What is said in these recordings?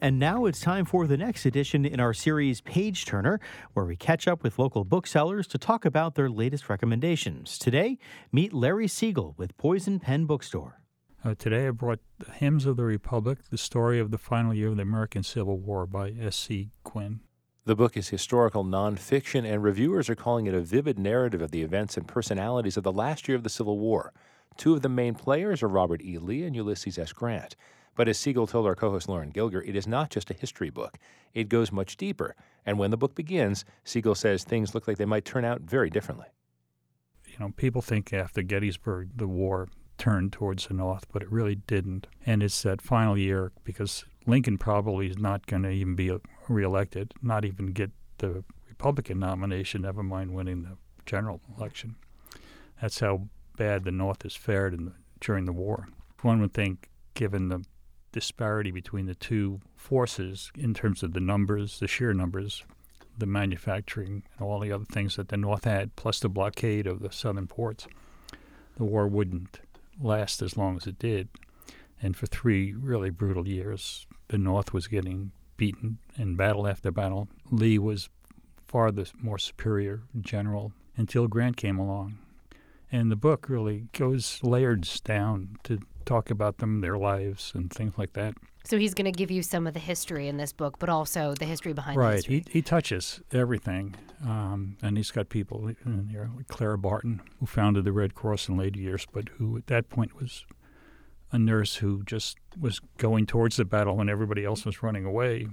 And now it's time for the next edition in our series Page Turner, where we catch up with local booksellers to talk about their latest recommendations. Today, meet Larry Siegel with Poison Pen Bookstore. Today I brought Hymns of the Republic, the story of the final year of the American Civil War by S.C. Quinn. The book is historical nonfiction, and reviewers are calling it a vivid narrative of the events and personalities of the last year of the Civil War. Two of the main players are Robert E. Lee and Ulysses S. Grant. But as Siegel told our co-host Lauren Gilger, it is not just a history book. It goes much deeper. And when the book begins, Siegel says things look like they might turn out very differently. People think after Gettysburg the war turned towards the North, but it really didn't. And it's that final year because Lincoln probably is not going to even be reelected, not even get the Republican nomination, never mind winning the general election. That's how bad the North has fared during the war. One would think, given the disparity between the two forces in terms of the numbers, the sheer numbers, the manufacturing, and all the other things that the North had, plus the blockade of the southern ports, the war wouldn't last as long as it did. And for 3 really brutal years, the North was getting beaten in battle after battle. Lee was far the more superior general until Grant came along. And the book really goes layers down to talk about them, their lives, and things like that. So he's going to give you some of the history in this book, but also the history behind the history. Right. He touches everything. And he's got people in here, like Clara Barton, who founded the Red Cross in later years, but who at that point was a nurse who just was going towards the battle when everybody else was running away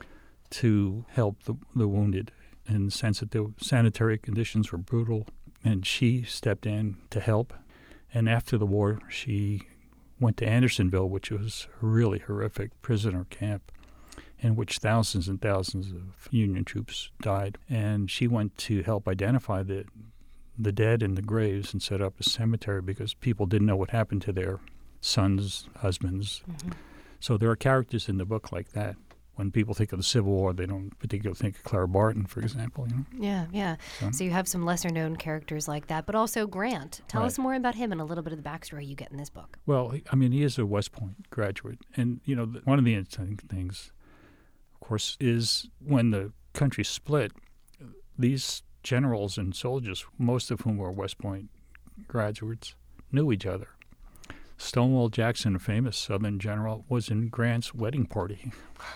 to help the wounded, in the sense that the sanitary conditions were brutal. And she stepped in to help. And after the war, she went to Andersonville, which was a really horrific prisoner camp in which thousands and thousands of Union troops died. And she went to help identify the dead in the graves and set up a cemetery because people didn't know what happened to their sons, husbands. Mm-hmm. So there are characters in the book like that. When people think of the Civil War, they don't particularly think of Clara Barton, for example. Yeah. So you have some lesser-known characters like that, but also Grant. Tell us more about him and a little bit of the backstory you get in this book. Well, he is a West Point graduate. And, one of the interesting things, of course, is when the country split, these generals and soldiers, most of whom were West Point graduates, knew each other. Stonewall Jackson, a famous Southern general, was in Grant's wedding party.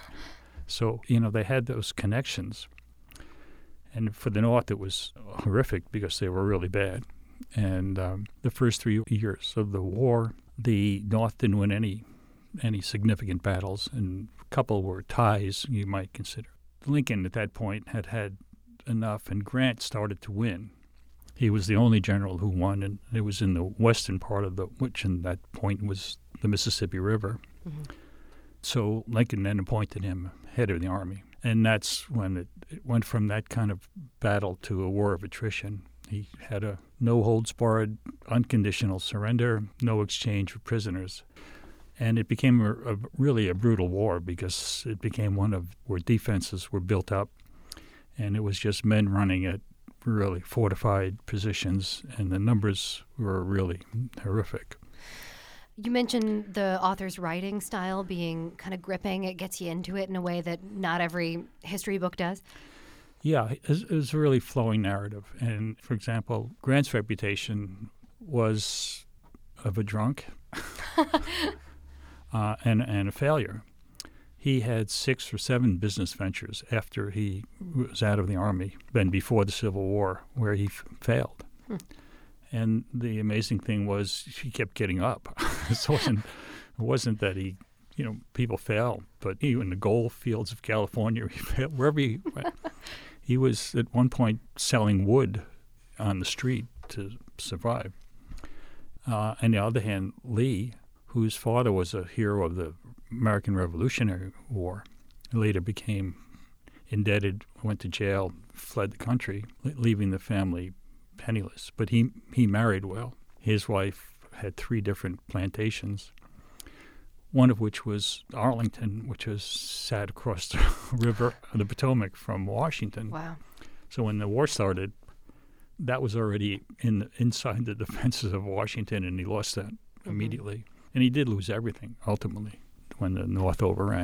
So, they had those connections. And for the North, it was horrific because they were really bad. And the first 3 years of the war, the North didn't win any significant battles, and a couple were ties, you might consider. Lincoln, at that point, had enough, and Grant started to win. He was the only general who won, and it was in the western part of which in that point was the Mississippi River. Mm-hmm. So Lincoln then appointed him head of the army. And that's when it went from that kind of battle to a war of attrition. He had a no-holds-barred, unconditional surrender, no exchange of prisoners. And it became really a brutal war because it became one of where defenses were built up, and it was just men running at really fortified positions, and the numbers were really horrific. You mentioned the author's writing style being kind of gripping. It gets you into it in a way that not every history book does. Yeah, it was a really flowing narrative. And, for example, Grant's reputation was of a drunk and a failure. He had 6 or 7 business ventures after he was out of the Army, then before the Civil War, where he failed. And the amazing thing was he kept getting up. It wasn't that he, people fail, but even in the gold fields of California, he failed. Wherever he went, he was at one point selling wood on the street to survive. On the other hand, Lee, whose father was a hero of the American Revolutionary War, later became indebted, went to jail, fled the country, leaving the family penniless. But he married well. His wife had 3 different plantations, one of which was Arlington, which was sat across the river, the Potomac, from Washington. Wow. So when the war started, that was already inside the defenses of Washington, and he lost that immediately. And he did lose everything, ultimately, when the North overran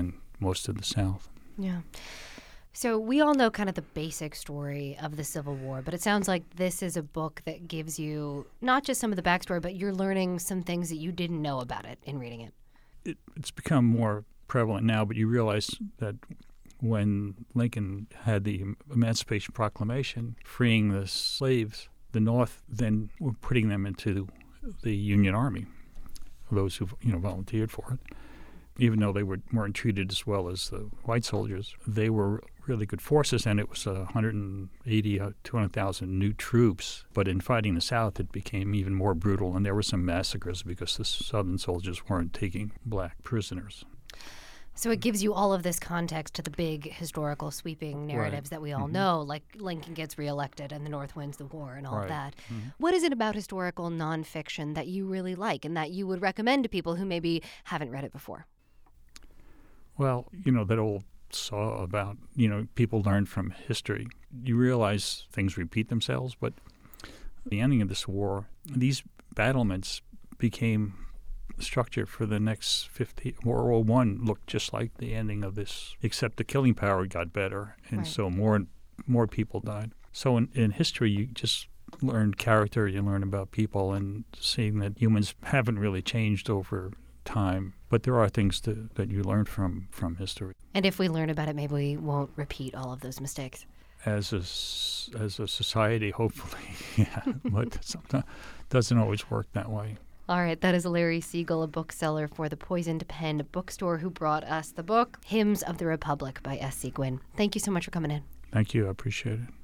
most of the South. Yeah. So we all know kind of the basic story of the Civil War, but it sounds like this is a book that gives you not just some of the backstory, but you're learning some things that you didn't know about it in reading it. It's become more prevalent now, but you realize that when Lincoln had the Emancipation Proclamation freeing the slaves, the North then were putting them into the Union Army, those who volunteered for it. Even though they weren't treated as well as the white soldiers, they were really good forces, and it was 180, 200,000 new troops. But in fighting the South, it became even more brutal, and there were some massacres because the Southern soldiers weren't taking black prisoners. So it gives you all of this context to the big historical sweeping narratives that we all know, like Lincoln gets reelected and the North wins the war and all of that. What is it about historical nonfiction that you really like and that you would recommend to people who maybe haven't read it before? Well, that old saw about, people learn from history. You realize things repeat themselves, but the ending of this war, these battlements became structure for the next 50. World War I looked just like the ending of this, except the killing power got better, and so more people died. So in history, you just learn character, you learn about people, and seeing that humans haven't really changed over time, but there are things that you learn from history. And if we learn about it, maybe we won't repeat all of those mistakes. As a society, hopefully, yeah, but sometimes doesn't always work that way. All right, that is Larry Siegel, a bookseller for the Poisoned Pen bookstore, who brought us the book Hymns of the Republic by S.C. Gwynne. Thank you so much for coming in. Thank you. I appreciate it.